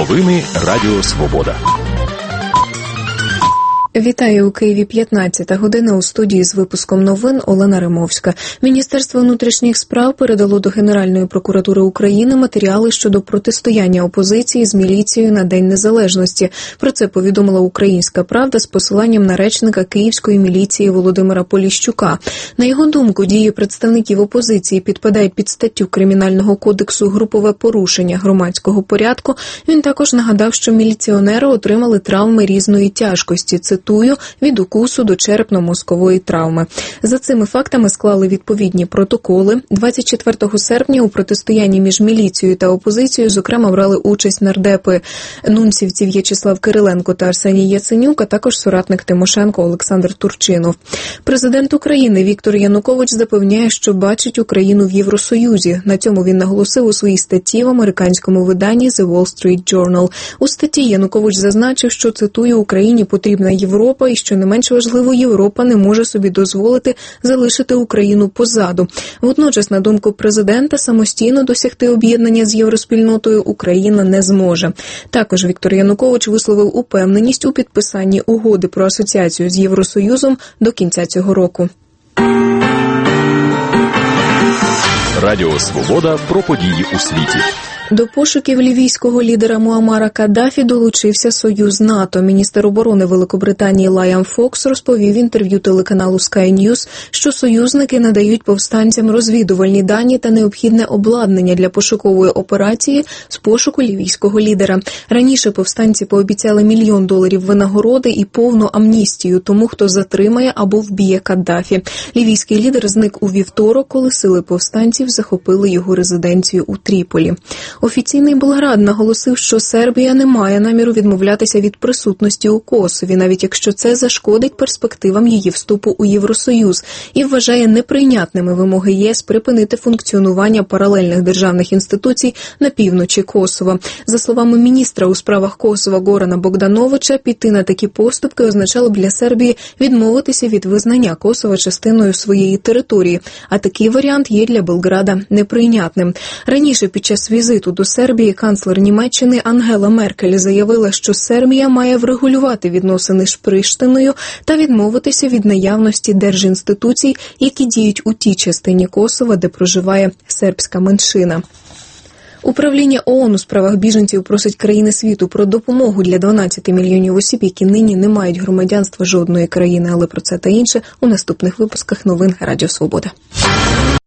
Новини Радіо Свобода. Вітаю, у Києві 15 година, у студії з випуском новин Олена Римовська. Міністерство внутрішніх справ передало до Генеральної прокуратури України матеріали щодо протистояння опозиції з міліцією на День Незалежності. Про це повідомила «Українська правда» з посиланням на речника Київської міліції Володимира Поліщука. На його думку, дії представників опозиції підпадають під статтю Кримінального кодексу «Групове порушення громадського порядку». Він також нагадав, що міліціонери отримали травми різної тяжкості, від укусу до черепно-мозкової травми. За цими фактами склали відповідні протоколи. 24 серпня у протистоянні між міліцією та опозицією, зокрема, брали участь нардепи нунцівці В'ячеслав Кириленко та Арсеній Яценюк, а також соратник Тимошенко Олександр Турчинов. Президент України Віктор Янукович запевняє, що бачить Україну в Євросоюзі. На цьому він наголосив у своїй статті в американському виданні The Wall Street Journal. У статті Янукович зазначив, що, цитую, «Україні потрібна Європа, і, що не менш важливо, Європа не може собі дозволити залишити Україну позаду». Водночас, на думку президента, самостійно досягти об'єднання з євроспільнотою Україна не зможе. Також Віктор Янукович висловив упевненість у підписанні угоди про асоціацію з Євросоюзом до кінця цього року. Радіо Свобода про події у світі. До пошуків лівійського лідера Муаммара Каддафі долучився Союз НАТО. Міністр оборони Великобританії Лайам Фокс розповів в інтерв'ю телеканалу Sky News, що союзники надають повстанцям розвідувальні дані та необхідне обладнання для пошукової операції з пошуку лівійського лідера. Раніше повстанці пообіцяли $1 мільйон винагороди і повну амністію тому, хто затримає або вб'є Каддафі. Лівійський лідер зник у вівторок, коли сили повстанців захопили його резиденцію у Тріполі. Офіційний Белград наголосив, що Сербія не має наміру відмовлятися від присутності у Косові, навіть якщо це зашкодить перспективам її вступу у Євросоюз, і вважає неприйнятними вимоги ЄС припинити функціонування паралельних державних інституцій на півночі Косова. За словами міністра у справах Косова Горана Богдановича, піти на такі поступки означало б для Сербії відмовитися від визнання Косова частиною своєї території, а такий варіант є для Белграда неприйнятним. Раніше під час візиту до Сербії канцлер Німеччини Ангела Меркель заявила, що Сербія має врегулювати відносини з Приштиною та відмовитися від наявності держінституцій, які діють у тій частині Косова, де проживає сербська меншина. Управління ООН у справах біженців просить країни світу про допомогу для 12 мільйонів осіб, які нині не мають громадянства жодної країни. Але про це та інше у наступних випусках новин Радіо Свобода.